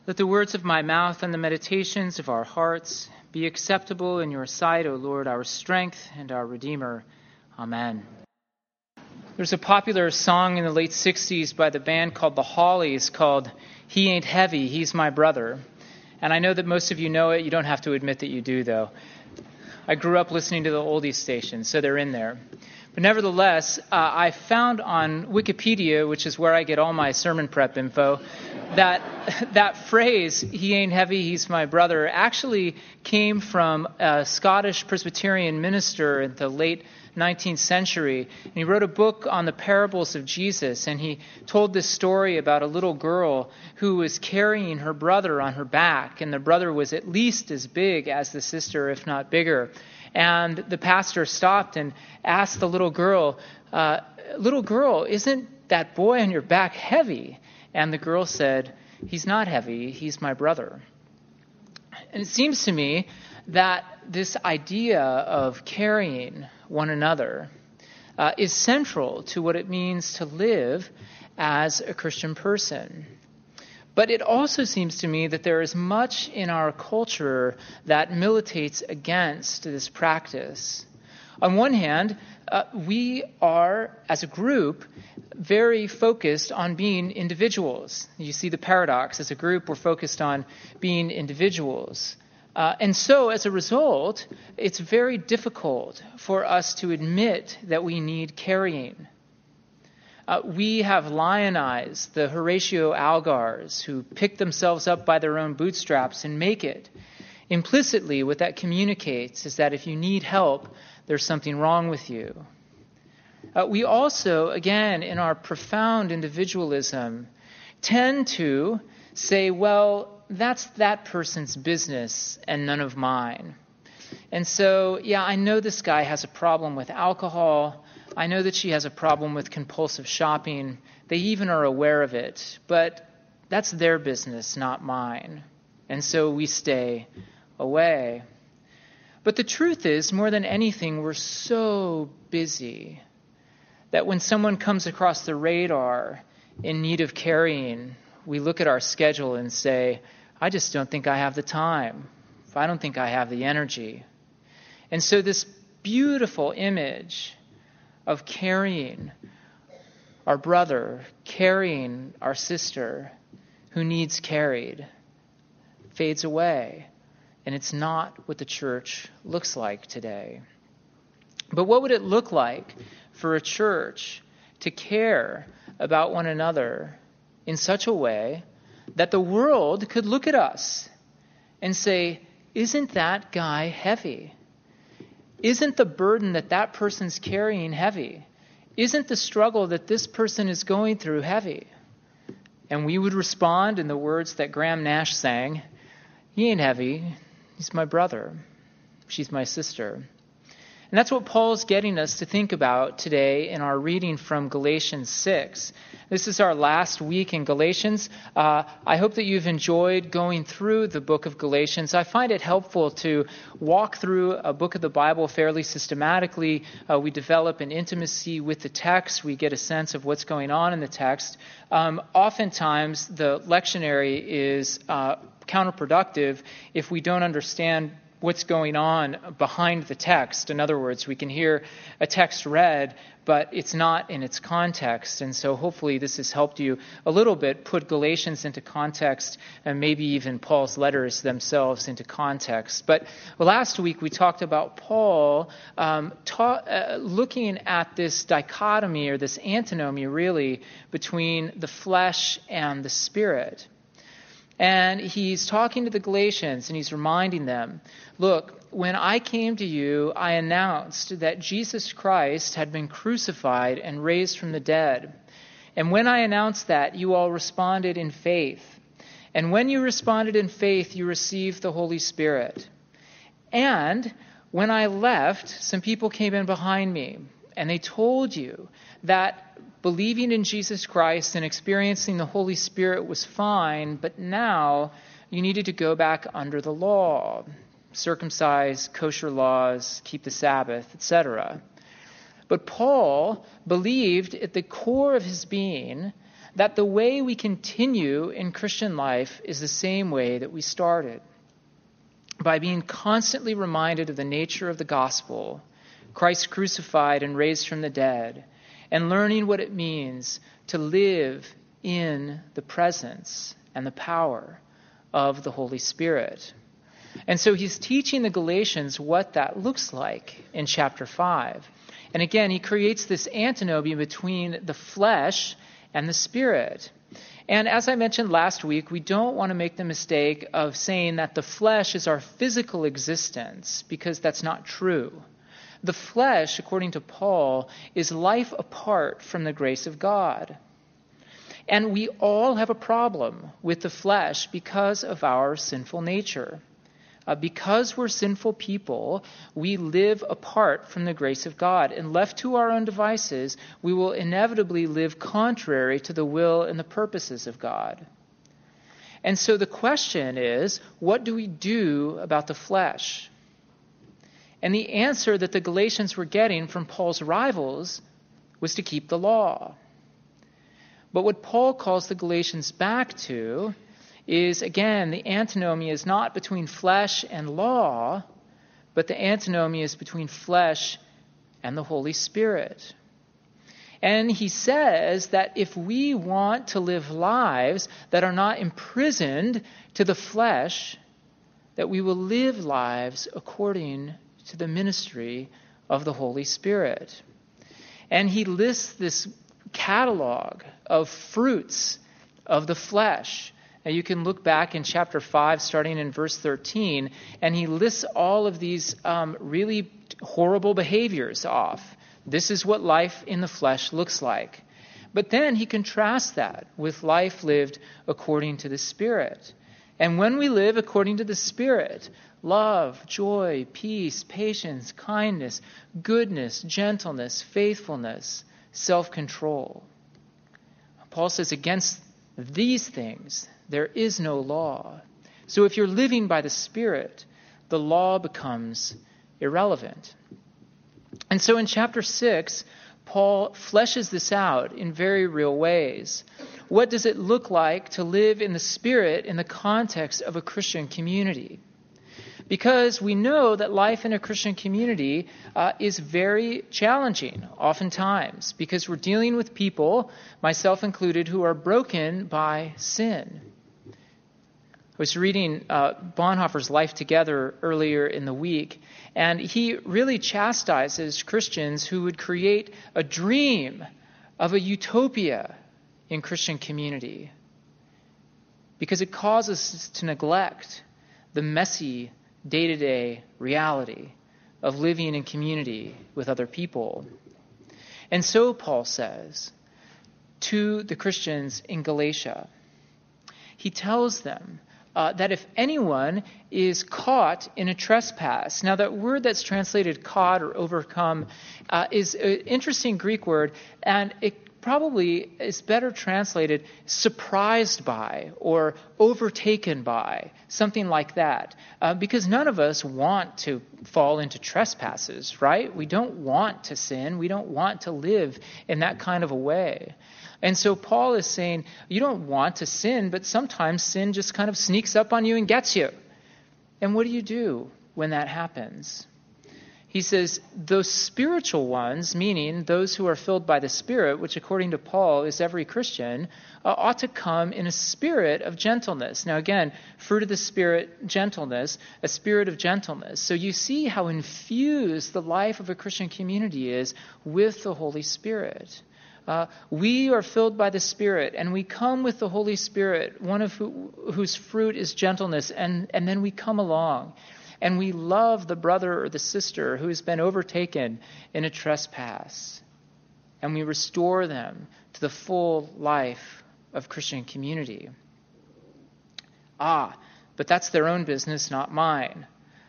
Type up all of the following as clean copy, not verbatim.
Let the words of my mouth and the meditations of our hearts be acceptable in your sight, O Lord, our strength and our Redeemer. Amen. There's a popular song in the late 60s by the band called The Hollies called He Ain't Heavy, He's My Brother. And I know that most of you know it. You don't have to admit that you do, though. I grew up listening to the oldies station, so they're in there. But nevertheless, I found on Wikipedia, which is where I get all my sermon prep info, that phrase, he ain't heavy, he's my brother, actually came from a Scottish Presbyterian minister in the late 19th century. And he wrote a book on the parables of Jesus, and he told this story about a little girl who was carrying her brother on her back, and the brother was at least as big as the sister, if not bigger. And the pastor stopped and asked the little girl, isn't that boy on your back heavy? And the girl said, he's not heavy, he's my brother. And it seems to me that this idea of carrying one another is central to what it means to live as a Christian person. But it also seems to me that there is much in our culture that militates against this practice. On one hand, we are, as a group, very focused on being individuals. You see the paradox. As a group, we're focused on being individuals. And so, as a result, it's very difficult for us to admit that we need carrying. We have lionized the Horatio Algars who pick themselves up by their own bootstraps and make it. Implicitly, what that communicates is that if you need help, there's something wrong with you. We also, again, in our profound individualism, tend to say, well, that's that person's business and none of mine. And so, I know this guy has a problem with alcohol. I know that she has a problem with compulsive shopping. They even are aware of it. But that's their business, not mine. And so we stay away. But the truth is, more than anything, we're so busy that when someone comes across the radar in need of carrying, we look at our schedule and say, I just don't think I have the time. I don't think I have the energy. And so this beautiful image of carrying our brother, carrying our sister who needs carried, fades away. And it's not what the church looks like today. But what would it look like for a church to care about one another in such a way that the world could look at us and say, isn't that guy heavy? Isn't the burden that person's carrying heavy? Isn't the struggle that this person is going through heavy? And we would respond in the words that Graham Nash sang, he ain't heavy, he's my brother, she's my sister. And that's what Paul's getting us to think about today in our reading from Galatians 6. This is our last week in Galatians. I hope that you've enjoyed going through the book of Galatians. I find it helpful to walk through a book of the Bible fairly systematically. We develop an intimacy with the text. We get a sense of what's going on in the text. Oftentimes, the lectionary is counterproductive if we don't understand what's going on behind the text. In other words, we can hear a text read, but it's not in its context. And so hopefully this has helped you a little bit put Galatians into context and maybe even Paul's letters themselves into context. But last week we talked about Paul looking at this dichotomy or this antinomy really between the flesh and the spirit. And he's talking to the Galatians and he's reminding them, look, when I came to you, I announced that Jesus Christ had been crucified and raised from the dead. And when I announced that, you all responded in faith. And when you responded in faith, you received the Holy Spirit. And when I left, some people came in behind me and they told you that believing in Jesus Christ and experiencing the Holy Spirit was fine, but now you needed to go back under the law, circumcise, kosher laws, keep the Sabbath, etc. But Paul believed at the core of his being that the way we continue in Christian life is the same way that we started, by being constantly reminded of the nature of the gospel, Christ crucified and raised from the dead, and learning what it means to live in the presence and the power of the Holy Spirit. And so he's teaching the Galatians what that looks like in chapter 5. And again, he creates this antinomy between the flesh and the Spirit. And as I mentioned last week, we don't want to make the mistake of saying that the flesh is our physical existence, because that's not true. The flesh, according to Paul, is life apart from the grace of God. And we all have a problem with the flesh because of our sinful nature. Because we're sinful people, we live apart from the grace of God. And left to our own devices, we will inevitably live contrary to the will and the purposes of God. And so the question is, what do we do about the flesh? And the answer that the Galatians were getting from Paul's rivals was to keep the law. But what Paul calls the Galatians back to is, again, the antinomy is not between flesh and law, but the antinomy is between flesh and the Holy Spirit. And he says that if we want to live lives that are not imprisoned to the flesh, that we will live lives according to the ministry of the Holy Spirit. And he lists this catalog of fruits of the flesh. Now you can look back in chapter 5, starting in verse 13, and he lists all of these really horrible behaviors off. This is what life in the flesh looks like. But then he contrasts that with life lived according to the Spirit. And when we live according to the Spirit, love, joy, peace, patience, kindness, goodness, gentleness, faithfulness, self-control. Paul says, against these things there is no law. So if you're living by the Spirit, the law becomes irrelevant. And so in chapter 6, Paul fleshes this out in very real ways. What does it look like to live in the Spirit in the context of a Christian community? Because we know that life in a Christian community is very challenging, oftentimes, because we're dealing with people, myself included, who are broken by sin. I was reading Bonhoeffer's Life Together earlier in the week, and he really chastises Christians who would create a dream of a utopia in Christian community, because it causes us to neglect the messy day-to-day reality of living in community with other people. And so Paul says to the Christians in Galatia, he tells them that if anyone is caught in a trespass, now that word that's translated caught or overcome is an interesting Greek word, and it probably is better translated surprised by or overtaken by, something like that. Because none of us want to fall into trespasses, right? We don't want to sin. We don't want to live in that kind of a way. And so Paul is saying, you don't want to sin, but sometimes sin just kind of sneaks up on you and gets you. And what do you do when that happens? He says, those spiritual ones, meaning those who are filled by the Spirit, which according to Paul is every Christian, ought to come in a spirit of gentleness. Now again, fruit of the Spirit, gentleness, a spirit of gentleness. So you see how infused the life of a Christian community is with the Holy Spirit. We are filled by the Spirit, and we come with the Holy Spirit, one of whose fruit is gentleness, and then we come along. And we love the brother or the sister who has been overtaken in a trespass. And we restore them to the full life of Christian community. But that's their own business, not mine.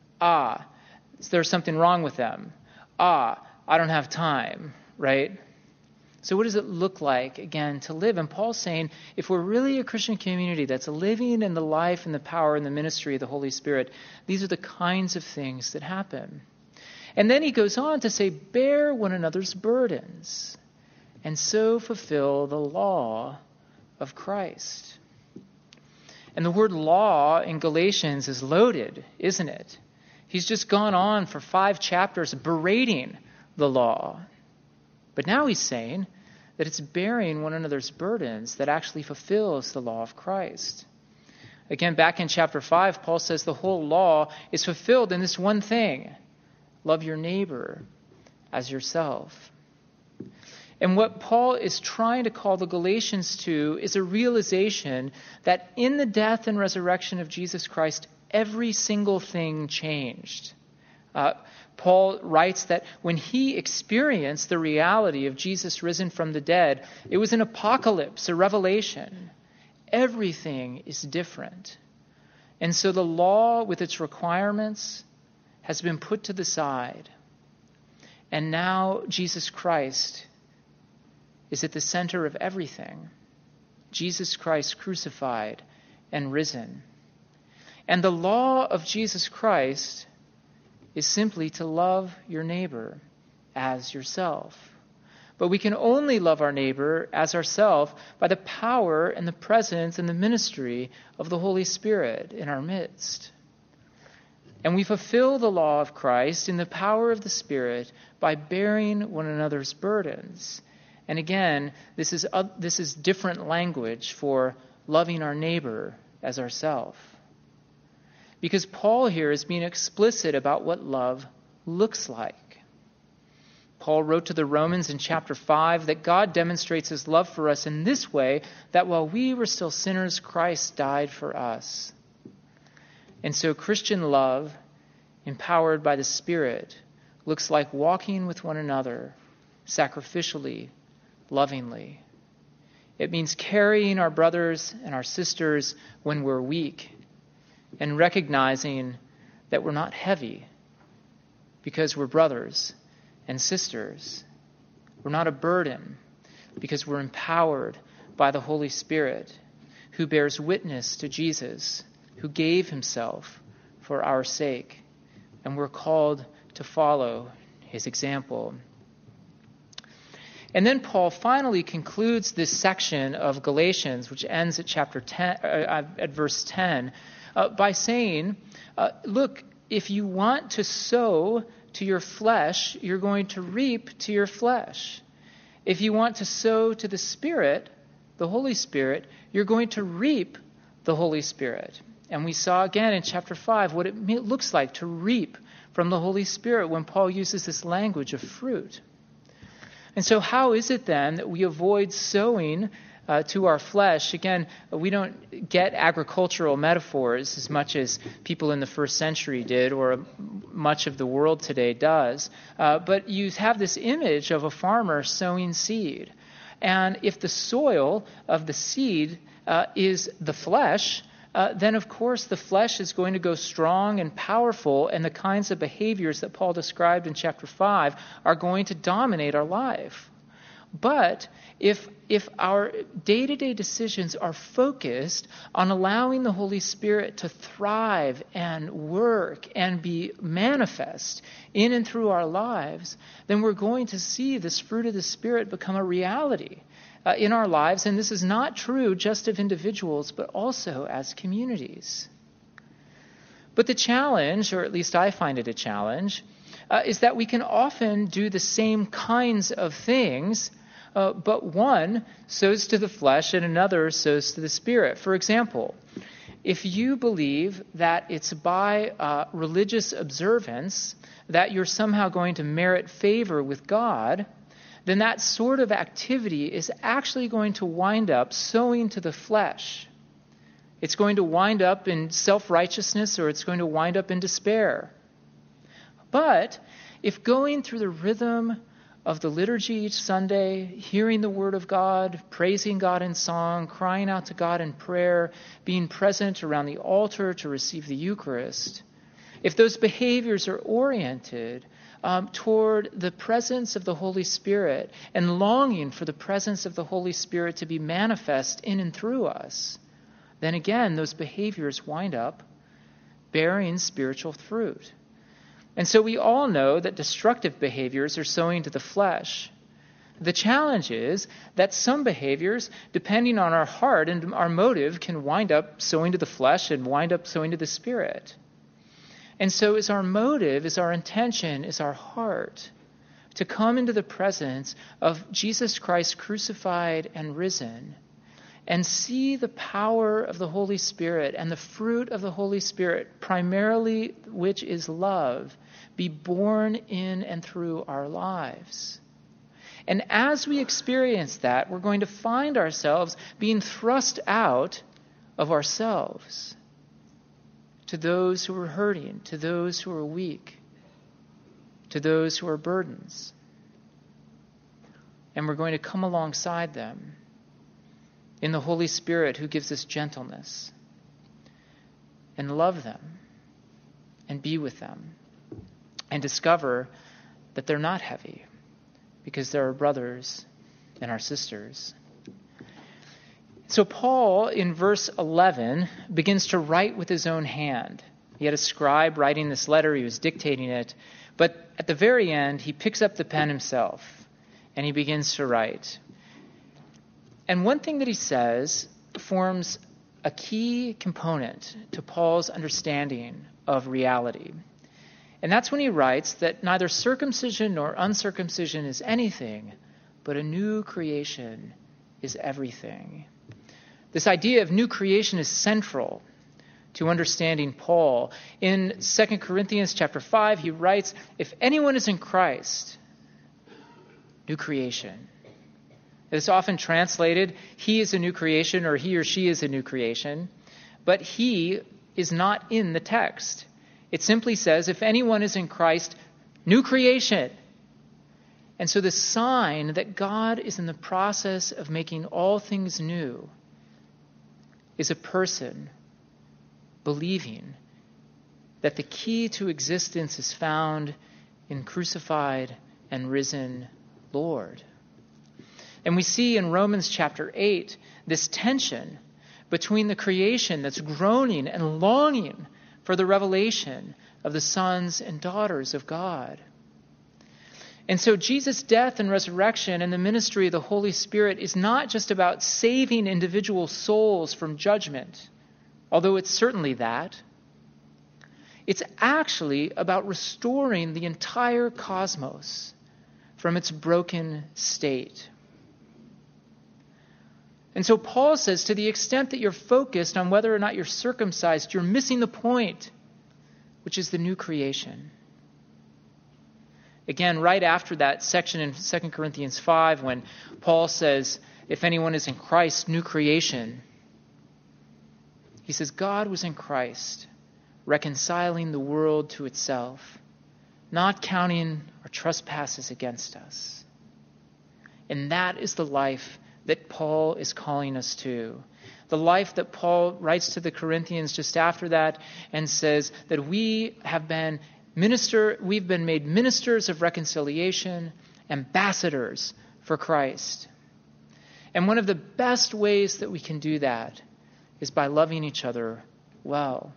There's something wrong with them. I don't have time, right? So what does it look like, again, to live? And Paul's saying, if we're really a Christian community that's living in the life and the power and the ministry of the Holy Spirit, these are the kinds of things that happen. And then he goes on to say, bear one another's burdens, and so fulfill the law of Christ. And the word law in Galatians is loaded, isn't it? He's just gone on for 5 chapters berating the law. But now he's saying that it's bearing one another's burdens that actually fulfills the law of Christ. Again, back in chapter 5, Paul says the whole law is fulfilled in this one thing: love your neighbor as yourself. And what Paul is trying to call the Galatians to is a realization that in the death and resurrection of Jesus Christ, every single thing changed. Paul writes that when he experienced the reality of Jesus risen from the dead, it was an apocalypse, a revelation. Everything is different. And so the law with its requirements has been put to the side. And now Jesus Christ is at the center of everything. Jesus Christ crucified and risen. And the law of Jesus Christ is simply to love your neighbor as yourself. But we can only love our neighbor as ourselves by the power and the presence and the ministry of the Holy Spirit in our midst. And we fulfill the law of Christ in the power of the Spirit by bearing one another's burdens. And again, this is different language for loving our neighbor as ourselves. Because Paul here is being explicit about what love looks like. Paul wrote to the Romans in chapter 5 that God demonstrates his love for us in this way, that while we were still sinners, Christ died for us. And so Christian love, empowered by the Spirit, looks like walking with one another sacrificially, lovingly. It means carrying our brothers and our sisters when we're weak and recognizing that we're not heavy because we're brothers and sisters. We're not a burden because we're empowered by the Holy Spirit who bears witness to Jesus, who gave himself for our sake, and we're called to follow his example. And then Paul finally concludes this section of Galatians, which ends at chapter 10, at verse 10, by saying, look, if you want to sow to your flesh, you're going to reap to your flesh. If you want to sow to the Spirit, the Holy Spirit, you're going to reap the Holy Spirit. And we saw again in chapter 5 what it looks like to reap from the Holy Spirit when Paul uses this language of fruit. And so how is it then that we avoid sowing to our flesh? Again, we don't get agricultural metaphors as much as people in the first century did, or much of the world today does. But you have this image of a farmer sowing seed. And if the soil of the seed is the flesh, then of course the flesh is going to go strong and powerful, and the kinds of behaviors that Paul described in chapter 5 are going to dominate our life. But if our day-to-day decisions are focused on allowing the Holy Spirit to thrive and work and be manifest in and through our lives, then we're going to see this fruit of the Spirit become a reality in our lives. And this is not true just of individuals, but also as communities. But the challenge, or at least I find it a challenge, is that we can often do the same kinds of things, but one sows to the flesh and another sows to the Spirit. For example, if you believe that it's by religious observance that you're somehow going to merit favor with God, then that sort of activity is actually going to wind up sowing to the flesh. It's going to wind up in self-righteousness, or it's going to wind up in despair. But if going through the rhythm of the liturgy each Sunday, hearing the Word of God, praising God in song, crying out to God in prayer, being present around the altar to receive the Eucharist, if those behaviors are oriented toward the presence of the Holy Spirit and longing for the presence of the Holy Spirit to be manifest in and through us, then again, those behaviors wind up bearing spiritual fruit. And so we all know that destructive behaviors are sowing to the flesh. The challenge is that some behaviors, depending on our heart and our motive, can wind up sowing to the flesh and wind up sowing to the spirit. And so is our motive, is our intention, is our heart to come into the presence of Jesus Christ crucified and risen and see the power of the Holy Spirit and the fruit of the Holy Spirit, primarily which is love, be born in and through our lives. And as we experience that, we're going to find ourselves being thrust out of ourselves to those who are hurting, to those who are weak, to those who are burdens. And we're going to come alongside them in the Holy Spirit who gives us gentleness, and love them and be with them and discover that they're not heavy, because they're our brothers and our sisters. So Paul, in verse 11, begins to write with his own hand. He had a scribe writing this letter. He was dictating it. But at the very end, he picks up the pen himself, and he begins to write. And one thing that he says forms a key component to Paul's understanding of reality. And that's when he writes that neither circumcision nor uncircumcision is anything, but a new creation is everything. This idea of new creation is central to understanding Paul. In 2 Corinthians chapter 5, he writes, if anyone is in Christ, new creation. It's often translated, he is a new creation, or he or she is a new creation. But he is not in the text. It simply says, if anyone is in Christ, new creation. And so the sign that God is in the process of making all things new is a person believing that the key to existence is found in crucified and risen Lord. And we see in Romans chapter 8 this tension between the creation that's groaning and longing for the revelation of the sons and daughters of God. And so Jesus' death and resurrection and the ministry of the Holy Spirit is not just about saving individual souls from judgment, although it's certainly that. It's actually about restoring the entire cosmos from its broken state. And so Paul says, to the extent that you're focused on whether or not you're circumcised, you're missing the point, which is the new creation. Again, right after that section in 2 Corinthians 5, when Paul says, if anyone is in Christ, new creation, he says, God was in Christ, reconciling the world to itself, not counting our trespasses against us. And that is the life that Paul is calling us to. The life that Paul writes to the Corinthians just after that and says that we've been made ministers of reconciliation, ambassadors for Christ. And one of the best ways that we can do that is by loving each other well.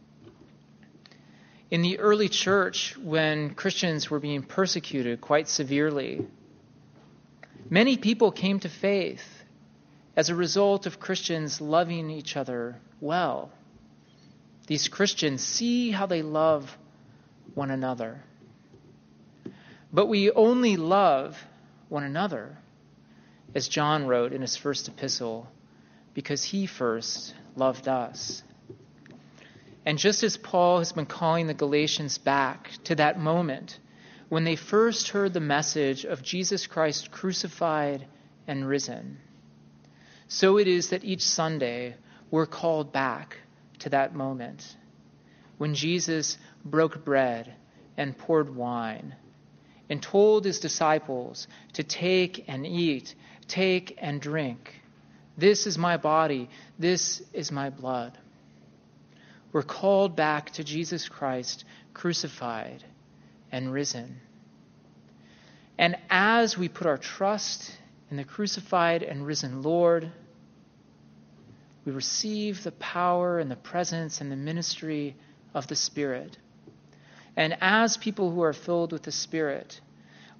In the early church, when Christians were being persecuted quite severely, many people came to faith as a result of Christians loving each other well. These Christians see how they love one another. But we only love one another, as John wrote in his first epistle, because he first loved us. And just as Paul has been calling the Galatians back to that moment when they first heard the message of Jesus Christ crucified and risen, so it is that each Sunday we're called back to that moment when Jesus broke bread and poured wine and told his disciples to take and eat, take and drink. This is my body, this is my blood. We're called back to Jesus Christ crucified and risen. And as we put our trust in the crucified and risen Lord, we receive the power and the presence and the ministry of the Spirit. And as people who are filled with the Spirit,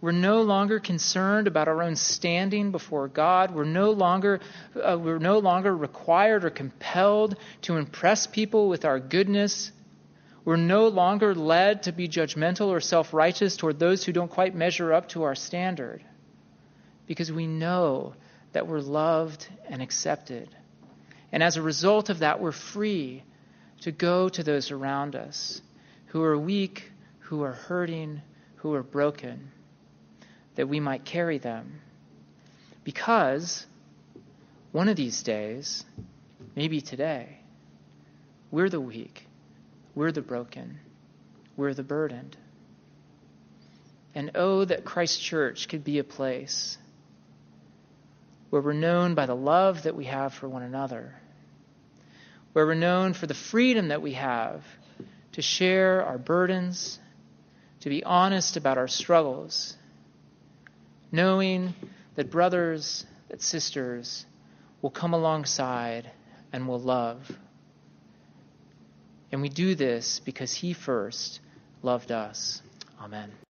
We're no longer concerned about our own standing before God. We're no longer required or compelled to impress people with our goodness. We're no longer led to be judgmental or self-righteous toward those who don't quite measure up to our standard, because we know that we're loved and accepted. And as a result of that, we're free to go to those around us who are weak, who are hurting, who are broken, that we might carry them. Because one of these days, maybe today, we're the weak, we're the broken, we're the burdened. And oh, that Christ Church could be a place where we're known by the love that we have for one another, where we're known for the freedom that we have to share our burdens, to be honest about our struggles, knowing that brothers, that sisters will come alongside and will love. And we do this because he first loved us. Amen.